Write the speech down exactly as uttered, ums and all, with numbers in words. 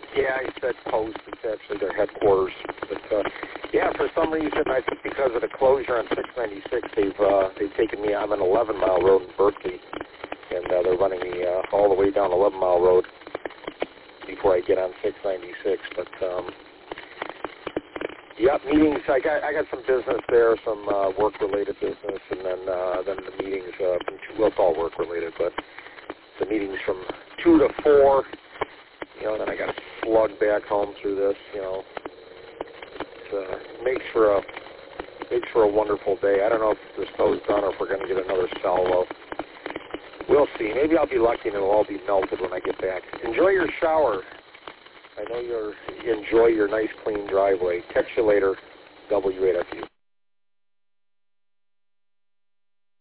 Yeah, I said Post. It's actually their headquarters. But uh, yeah, for some reason, I think because of the closure on six ninety-six, they've uh, they've taken me. I'm an eleven mile road in Berkeley, and uh, they're running me uh, all the way down eleven mile road before I get on six ninety-six. But um, yeah, meetings. I got I got some business there, some uh, work related business, and then uh, then the meetings uh, from two. Well, it's all work related, but the meetings from two to four. You know, and then I got to slug back home through this. You know, it uh, makes for a makes for a wonderful day. I don't know if the snow's done or if we're going to get another salvo. We'll see. Maybe I'll be lucky and it'll all be melted when I get back. Enjoy your shower. I know you're you enjoy your nice clean driveway. Catch you later. W eight F U.